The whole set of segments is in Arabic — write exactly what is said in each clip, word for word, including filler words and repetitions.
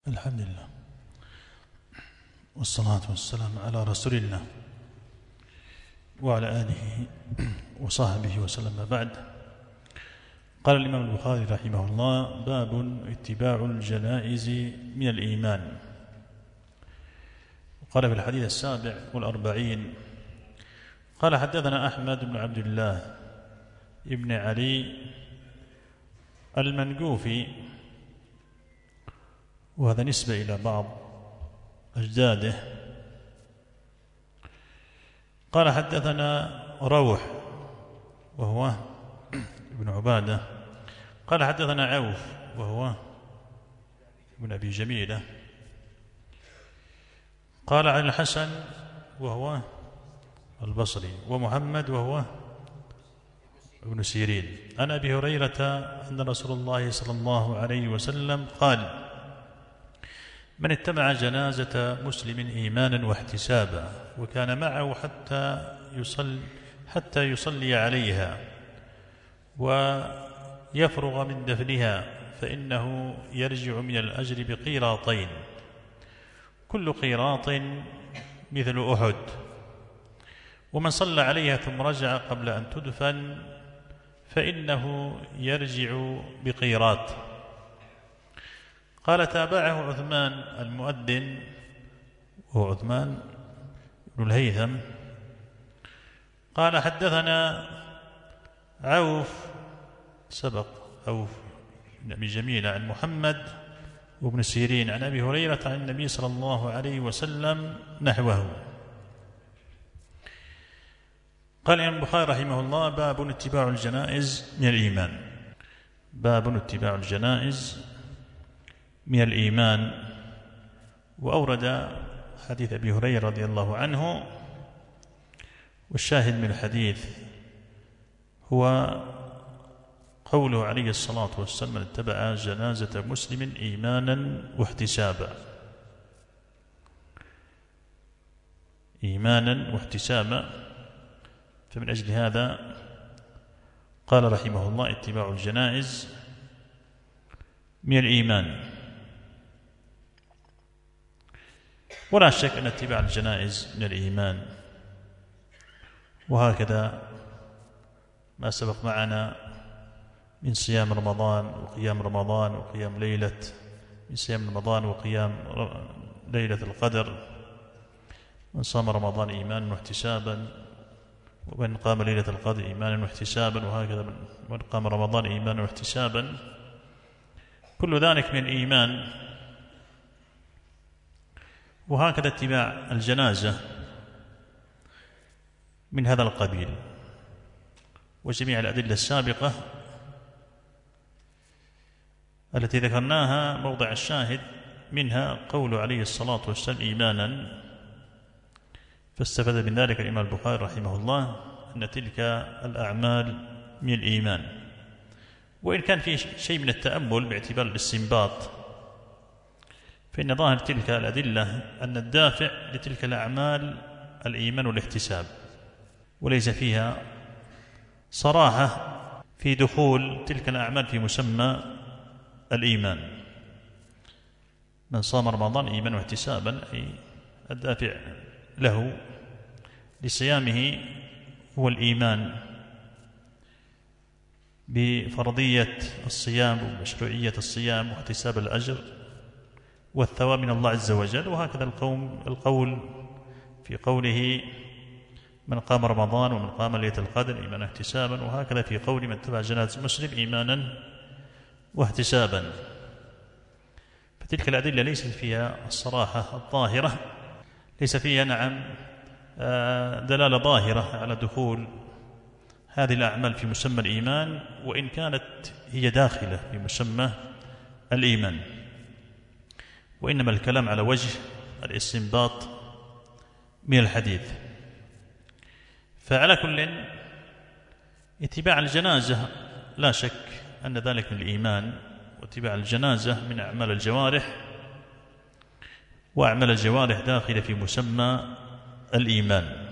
الحمد لله والصلاة والسلام على رسول الله وعلى آله وصحبه وسلم. بعد، قال الإمام البخاري رحمه الله: باب اتباع الجنائز من الإيمان. قال في الحديث السابع والأربعين: قال حدثنا أحمد بن عبد الله ابن علي المنقوفي، وهذا نسبة إلى بعض أجداده. قال حدثنا روح وهو ابن عبادة. قال حدثنا عوف وهو ابن أبي جميلة. قال عن الحسن وهو البصري، ومحمد وهو ابن سيرين، عن أبي هريرة أن رسول الله صلى الله عليه وسلم قال: من اتبع جنازة مسلم إيمانا واحتسابا وكان معه حتى يصلي حتى يصلي عليها ويفرغ من دفنها فإنه يرجع من الأجر بقيراطين، كل قيراط مثل أحد. ومن صلى عليها ثم رجع قبل أن تدفن فإنه يرجع بقيراط. قال: تابعه عثمان المؤذن وهو عثمان بن الهيثم. قال: حدثنا عوف سبق عوف بن أبي جميلة عن محمد وابن سيرين عن أبي هريرة عن النبي صلى الله عليه وسلم نحوه. قال الإمام البخاري رحمه الله: باب اتباع الجنائز من الإيمان. باب اتباع الجنائز من الإيمان. وأورد حديث أبي هريرة رضي الله عنه، والشاهد من الحديث هو قوله عليه الصلاة والسلام: من اتبع جنازة مسلم إيمانا واحتسابا. إيمانا واحتسابا. فمن أجل هذا قال رحمه الله: اتباع الجنائز من الإيمان. ولا شك أن اتباع الجنائز من الإيمان، وهكذا ما سبق معنا من صيام رمضان وقيام رمضان وقيام ليلة من صيام رمضان وقيام ليلة القدر. من صام رمضان إيمانا واحتسابا ومن قام ليلة القدر إيمانا واحتسابا، وهكذا من قام رمضان إيمانا واحتسابا، كل ذلك من الإيمان. وهكذا اتباع الجنازة من هذا القبيل. وجميع الأدلة السابقة التي ذكرناها موضع الشاهد منها قول عليه الصلاة والسلام: إيمانا. فاستفاد من ذلك الإمام البخاري رحمه الله أن تلك الأعمال من الإيمان، وإن كان فيه شيء من التأمل باعتبار الاستنباط، فإن ظاهر تلك الأدلة أن الدافع لتلك الأعمال الإيمان والاحتساب، وليس فيها صراحة في دخول تلك الأعمال في مسمى الإيمان. من صام رمضان إيمانا واحتسابا، أي الدافع له لصيامه هو الإيمان بفرضية الصيام ومشروعية الصيام واحتساب الأجر والثواب من الله عز وجل. وهكذا القوم القول في قوله: من قام رمضان ومن قام ليلة القدر إيمانا واحتسابا، وهكذا في قول: من اتبع جنازة مسلم إيمانا واحتسابا. فتلك الأدلة ليست فيها الصراحة الظاهرة، ليس فيها نعم دلالة ظاهرة على دخول هذه الأعمال في مسمى الإيمان، وإن كانت هي داخلة في مسمى الإيمان، وإنما الكلام على وجه الاستنباط من الحديث. فعلى كل اتباع الجنازة لا شك أن ذلك من الإيمان، واتباع الجنازة من أعمال الجوارح، وأعمال الجوارح داخلة في مسمى الإيمان.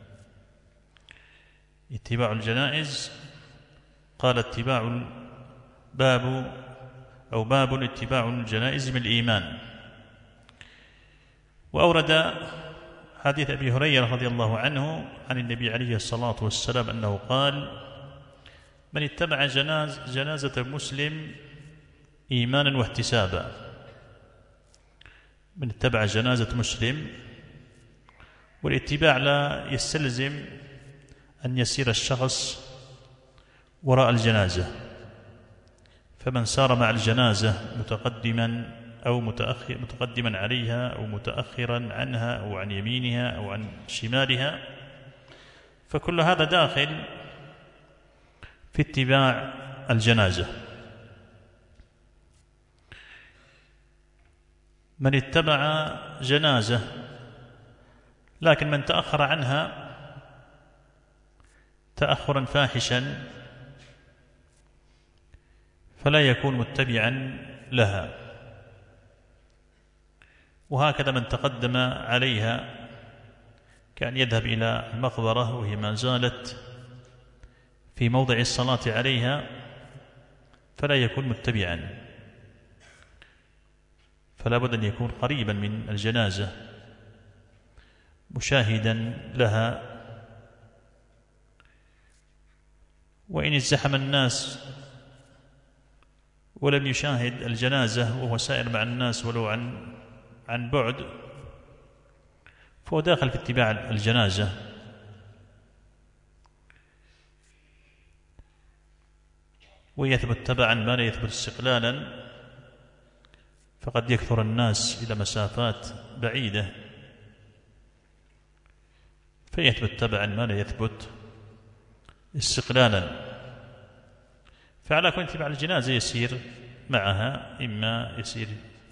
اتباع الجنائز، قال: اتباع باب أو باب اتباع الجنائز من الإيمان. وأورد حديث أبي هريرة رضي الله عنه عن النبي عليه الصلاة والسلام أنه قال: من اتبع جناز جنازة مسلم إيمانا واحتسابا. من اتبع جنازة مسلم، والاتباع لا يستلزم أن يسير الشخص وراء الجنازة، فمن سار مع الجنازة متقدما أو متأخر متقدما عليها أو متأخرا عنها أو عن يمينها أو عن شمالها، فكل هذا داخل في اتباع الجنازة. من اتبع جنازة لكن من تأخر عنها تأخرا فاحشا فلا يكون متبعا لها، وهكذا من تقدم عليها كأن يذهب إلى المقبرة وهي ما زالت في موضع الصلاة عليها فلا يكون متبعا، فلا بد أن يكون قريبا من الجنازة مشاهدا لها. وإن ازدحم الناس ولم يشاهد الجنازة وهو سائر مع الناس ولو عن عن بعد، فهو داخل في اتباع الجنازة. ويثبت تبعا ما لا يثبت استقلالا، فقد يكثر الناس إلى مسافات بعيدة فيثبت تبعا ما لا يثبت استقلالا. فعلى كل اتباع الجنازة يسير معها، إما يسير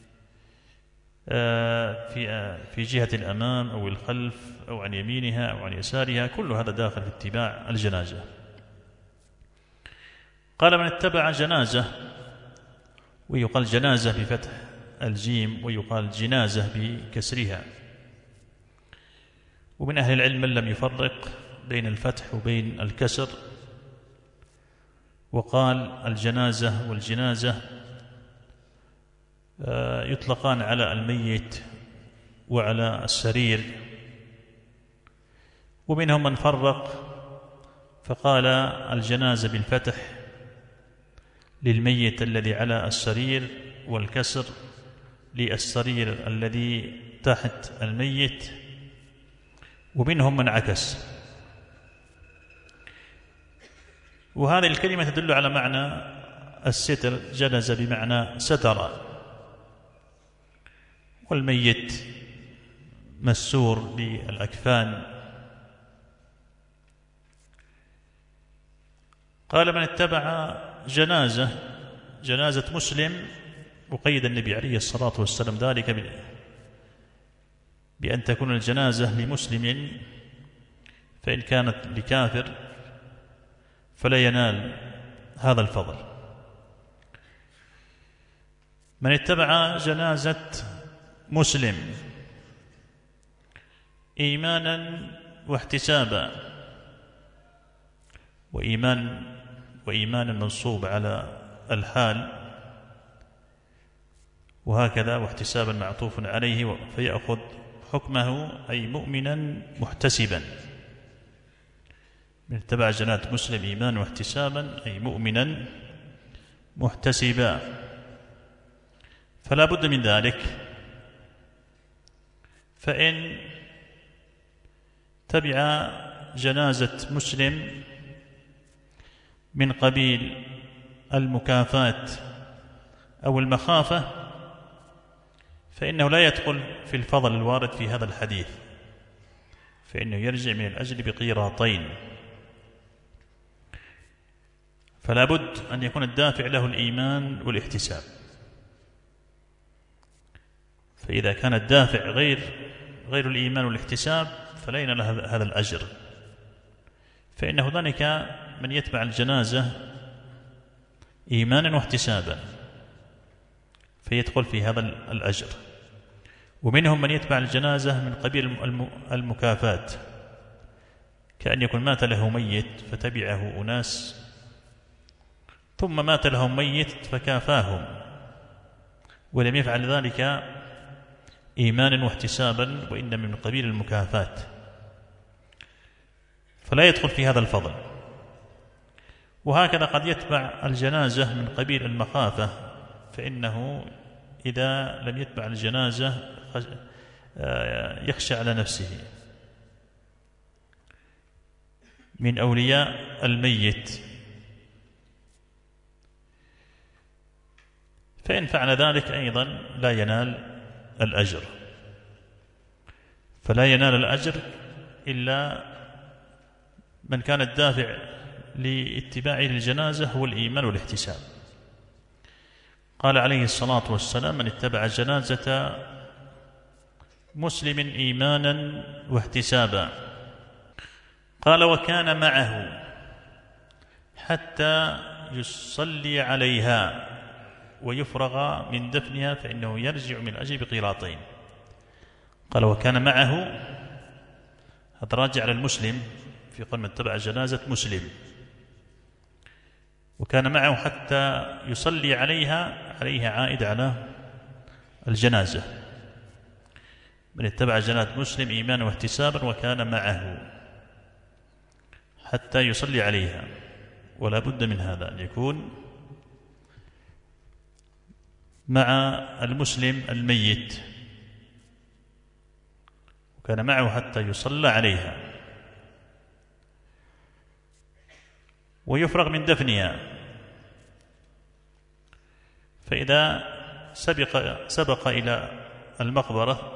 في في جهة الأمام أو الخلف أو عن يمينها أو عن يسارها، كل هذا داخل في اتباع الجنازة. قال: من اتبع جنازة، ويقال جنازة بفتح الجيم ويقال جنازة بكسرها. ومن أهل العلم من لم يفرق بين الفتح وبين الكسر، وقال الجنازة والجنازة يطلقان على الميت وعلى السرير. ومنهم من فرق فقال الجنازة بالفتح للميت الذي على السرير، والكسر للسرير الذي تحت الميت. ومنهم من عكس. وهذه الكلمة تدل على معنى الستر، جنز بمعنى ستر، والميت مسور بالأكفان. قال: من اتبع جنازة جنازة مسلم، وقيد النبي عليه الصلاة والسلام ذلك بأن تكون الجنازة لمسلم، فإن كانت لكافر فلا ينال هذا الفضل. من اتبع جنازة مسلم إيمانا واحتسابا، وإيمان وإيمانا منصوب على الحال، وهكذا واحتسابا معطوف عليه فيأخذ حكمه أي مؤمنا محتسبا. من اتبع جنازة مسلم إيمانا واحتسابا أي مؤمنا محتسبا، فلا بد من ذلك. فإن تبع جنازة مسلم من قبيل المكافاة أو المخافة فإنه لا يدخل في الفضل الوارد في هذا الحديث، فإنه يرجع من الأجر بقيراطين. فلا بد أن يكون الدافع له الإيمان والاحتساب. فإذا كان الدافع غير غير الإيمان والاحتساب فلا ينال هذا الأجر. فإن هنالك من يتبع الجنازة إيمانا واحتسابا فيدخل في هذا الأجر، ومنهم من يتبع الجنازة من قبيل المكافاة، كأن يكون مات له ميت فتبعه أناس ثم مات لهم ميت فكافاهم، ولم يفعل ذلك إيمانا واحتسابا، وإنما من قبيل المكافاة، فلا يدخل في هذا الفضل. وهكذا قد يتبع الجنازة من قبيل المخافة، فإنه إذا لم يتبع الجنازة يخشى على نفسه من أولياء الميت، فإن فعل ذلك أيضا لا ينال الأجر، فلا ينال الأجر إلا من كان الدافع لاتباعه للجنازة هو الإيمان والاحتساب. قال عليه الصلاة والسلام: من اتبع جنازة مسلم إيمانا واحتسابا. قال: وكان معه حتى يصلي عليها ويفرغ من دفنها فإنه يرجع من الأجر بقيراطين. قال: وكان معه، هذا راجع على المسلم في قول من اتبع جنازة مسلم، وكان معه حتى يصلي عليها، عليها عائد على الجنازة. من اتبع جنازة مسلم إيمانا واحتسابا وكان معه حتى يصلي عليها، ولا بد من هذا أن يكون مع المسلم الميت، وكان معه حتى يصلى عليها ويفرغ من دفنها. فإذا سبق, سبق إلى المقبرة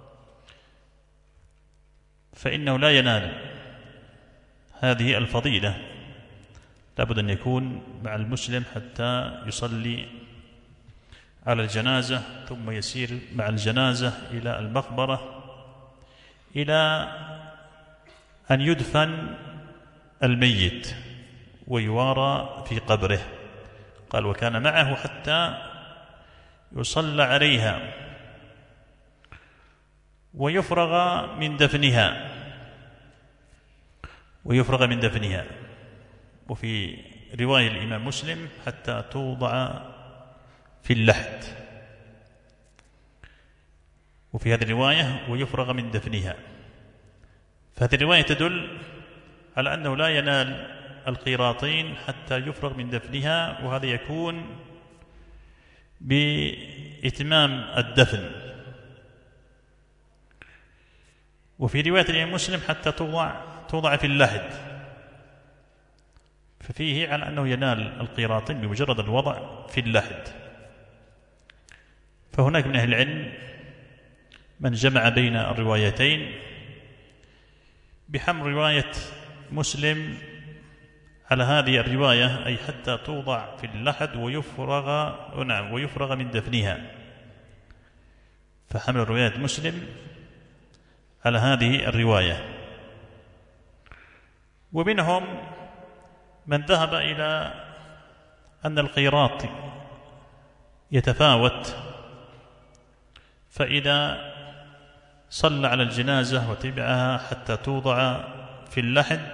فإنه لا ينال هذه الفضيلة، لابد أن يكون مع المسلم حتى يصلي على الجنازة، ثم يسير مع الجنازة إلى المقبرة إلى أن يدفن الميت ويوارى في قبره. قال: وكان معه حتى يصلى عليها ويفرغ من دفنها ويفرغ من دفنها وفي رواية الإمام مسلم: حتى توضع في اللحد. وفي هذه الرواية: ويفرغ من دفنها. فهذه الرواية تدل على أنه لا ينال القيراطين حتى يفرغ من دفنها، وهذا يكون بإتمام الدفن. وفي رواية الإمام مسلم: حتى توضع توضع في اللحد، ففيه على أنه ينال القيراطين بمجرد الوضع في اللحد. فهناك من أهل العلم من جمع بين الروايتين بحمل رواية مسلم على هذه الرواية، أي حتى توضع في اللحد ويفرغ نعم ويفرغ من دفنها، فحمل رواية مسلم على هذه الرواية. ومنهم من ذهب إلى أن القيراط يتفاوت، فإذا صلى على الجنازة وتبعها حتى توضع في اللحد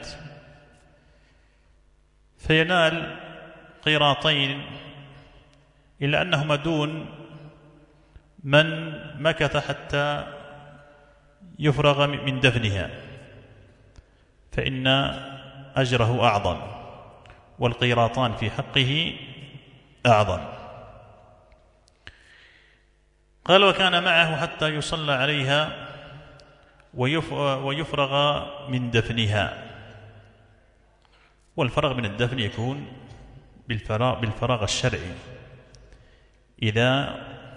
فينال قيراطين، إلا أنهما دون من مكث حتى يفرغ من دفنها، فإن أجره أعظم والقيراطان في حقه أعظم. قال: وكان معه حتى يصلى عليها ويفرغ من دفنها. والفرغ من الدفن يكون بالفراغ, بالفراغ الشرعي، إذا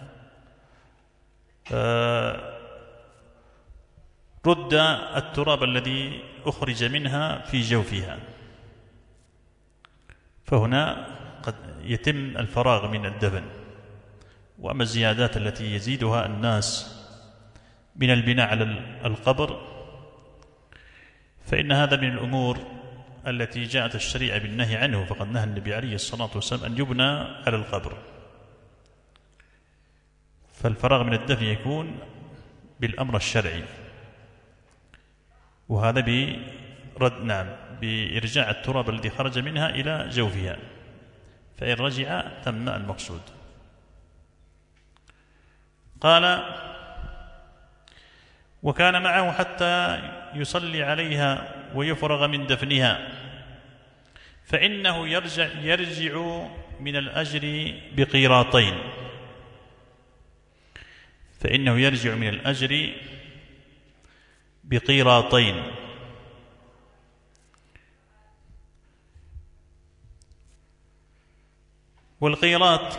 رد التراب الذي أخرج منها في جوفها، فهنا قد يتم الفراغ من الدفن. وأما الزيادات التي يزيدها الناس من البناء على القبر فإن هذا من الأمور التي جاءت الشريعة بالنهي عنه، فقد نهى النبي عليه الصلاة والسلام أن يبنى على القبر. فالفراغ من الدفن يكون بالأمر الشرعي، وهذا برد نعم بإرجاع التراب الذي خرج منها إلى جوفها، فإن رجع تم المقصود. قال: وكان معه حتى يصلي عليها ويفرغ من دفنها، فإنه يرجع, يرجع من الأجر بقيراطين فإنه يرجع من الأجر بقيراطين والقيراط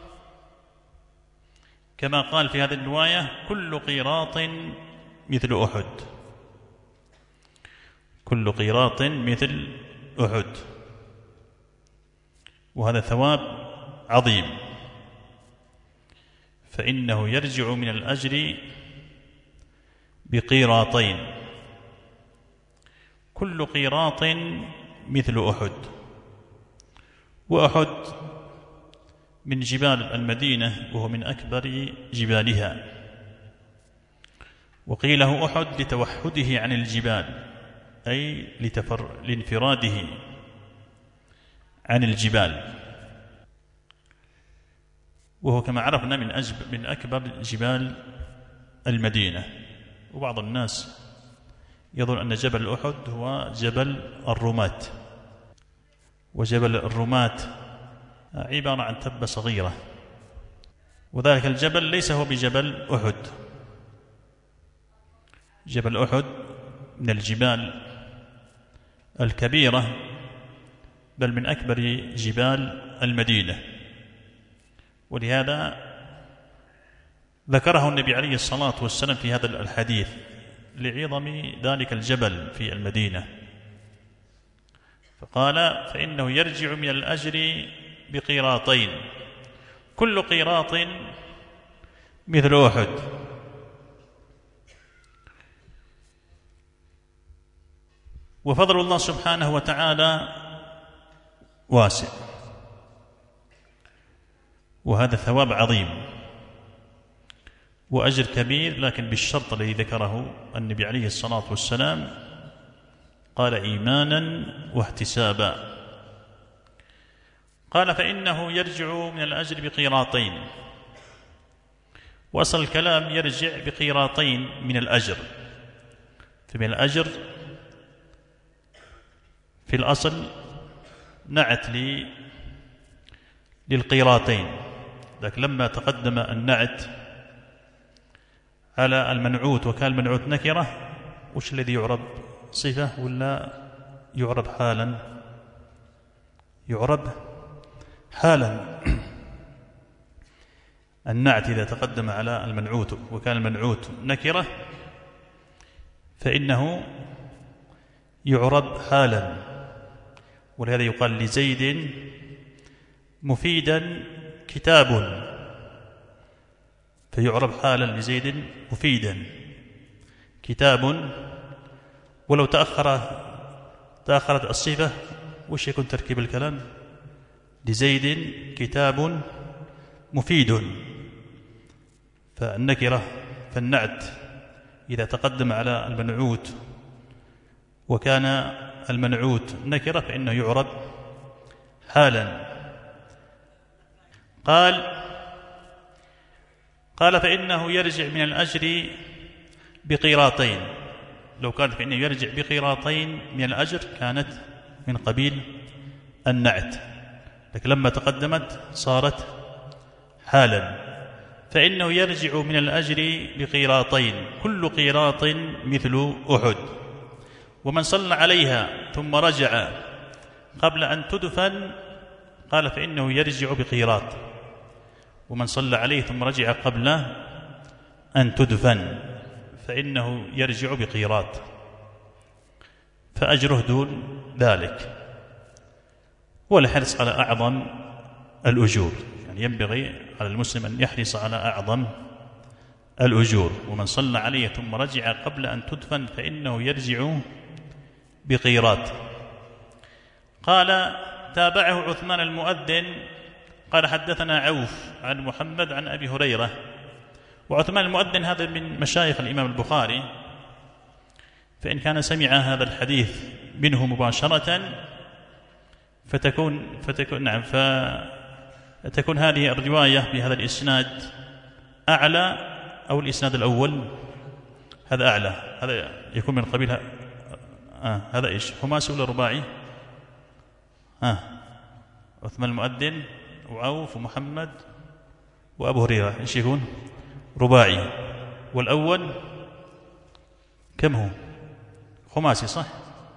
كما قال في هذه الرواية كل قيراط مثل أحد، كل قيراط مثل أحد، وهذا ثواب عظيم، فإنه يرجع من الأجر بقيراطين، كل قيراط مثل أحد. وأحد من جبال المدينة وهو من أكبر جبالها، وقيل له أحد لتوحده عن الجبال، أي لتفر... لانفراده عن الجبال، وهو كما عرفنا من, أجب... من أكبر جبال المدينة. وبعض الناس يظن أن جبل أحد هو جبل الرماة، وجبل الرماة عبارة عن تبة صغيرة، وذلك الجبل ليس هو بجبل أحد. جبل أحد من الجبال الكبيرة، بل من أكبر جبال المدينة، ولهذا ذكره النبي عليه الصلاة والسلام في هذا الحديث لعظم ذلك الجبل في المدينة، فقال فإنه يرجع من الأجر بقيراطين، كل قيراط مثل أحد. وفضل الله سبحانه وتعالى واسع، وهذا ثواب عظيم وأجر كبير، لكن بالشرط الذي ذكره النبي عليه الصلاة والسلام، قال إيمانا واحتسابا. قال فإنه يرجع من الأجر بقيراطين، وأصل الكلام يرجع بقيراطين من الأجر، فمن الأجر في الأصل نعت لي للقيراطين، لكن لما تقدم النعت على المنعوت وكان المنعوت نكرة، وش الذي يعرب صفة ولا يعرب حالا؟ يعرب حالا. النعت إذا تقدم على المنعوت وكان المنعوت نكرة فإنه يعرب حالا، ولهذا يقال لزيد مفيدا كتاب، فيعرب حالا لزيد مفيدا كتاب. ولو تأخر تأخرت الصفة وش يكون تركيب الكلام؟ لزيد كتاب مفيد. فالنكرة فالنعت إذا تقدم على المنعوت وكان المنعوت نكرة فإنه يعرب حالا. قال قال فإنه يرجع من الأجر بقيراطين، لو كانت فإنه يرجع بقيراطين من الأجر كانت من قبيل النعت، لكن لما تقدمت صارت حالا. فإنه يرجع من الأجر بقيراطين، كل قيراط مثل أحد. ومن صلى عليها ثم رجع قبل أن تدفن قال فإنه يرجع بقيراط، ومن صلى عليه ثم رجع قبل أن تدفن فإنه يرجع بقيراط، فأجره دون ذلك. والحرص على أعظم الأجور، يعني ينبغي على المسلم أن يحرص على أعظم الأجور. ومن صلى عليه ثم رجع قبل أن تدفن فإنه يرجع بقيراط. قال تابعه عثمان المؤذن قال حدثنا عوف عن محمد عن أبي هريرة. وعثمان المؤذن هذا من مشايخ الإمام البخاري، فإن كان سمع هذا الحديث منه مباشرة فتكون فتكون نعم فتكون هذه الرواية بهذا الإسناد أعلى، أو الإسناد الأول هذا أعلى، هذا يكون من قبيل آه هذا إيش، خماسي ولا رباعي؟ آه عثمان المؤذن وعوف ومحمد وأبو هريرة، إيش يكون؟ رباعي. والأول كم هو؟ خماسي صح؟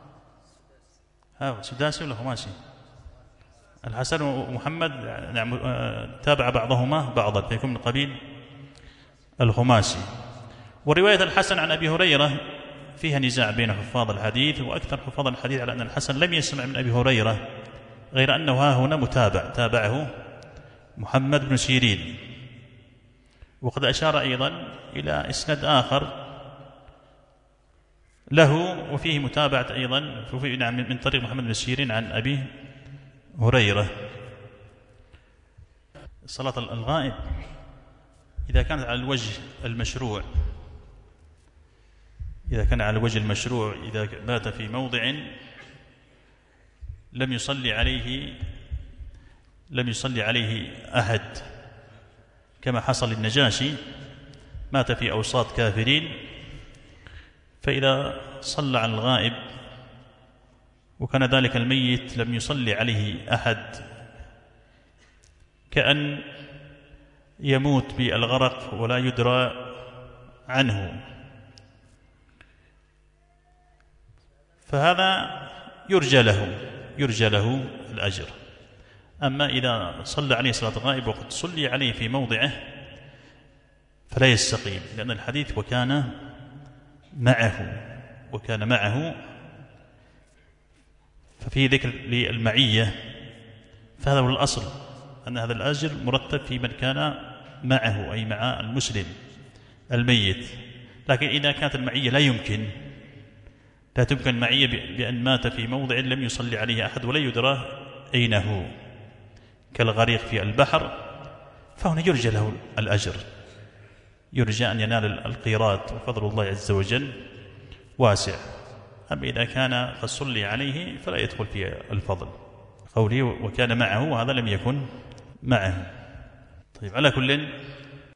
ها سداسي ولا خماسي؟ الحسن ومحمد نعم تابع بعضهما بعضا فيكون من قبيل الخماسي. ورواية الحسن عن أبي هريرة فيها نزاع بين حفاظ الحديث، وأكثر حفاظ الحديث على أن الحسن لم يسمع من أبي هريرة، غير أنه ها هنا متابع، تابعه محمد بن سيرين. وقد أشار أيضا إلى إسناد آخر له وفيه متابعة أيضا من طريق محمد بن سيرين عن أبي هريرة. صلاة الغائب إذا كانت على الوجه المشروع، إذا كان على الوجه المشروع إذا بات في موضع لم يصلي عليه لم يصلي عليه أحد، كما حصل النجاشي مات في أوساط كافرين، فإذا صلى على الغائب وكان ذلك الميت لم يصلي عليه أحد، كأن يموت بالغرق ولا يدرى عنه، فهذا يرجى له يرجى له الأجر. أما إذا صلى عليه صلاة الغائب وقد صلي عليه في موضعه فلا يستقيم، لأن الحديث وكان معه وكان معه ففي ذكر للمعية، فهذا هو الأصل أن هذا الأجر مرتب في من كان معه أي مع المسلم الميت. لكن إذا كانت المعية لا يمكن لا تمكن المعية بأن مات في موضع لم يصلي عليه أحد ولا يدرى أين هو كالغريق في البحر، فهنا يرجى له الأجر، يرجى أن ينال القيرات، وفضل الله عز وجل واسع. أما إذا كان قد صلي عليه فلا يدخل في الفضل، قوله وكان معه وهذا لم يكن معه. طيب على كل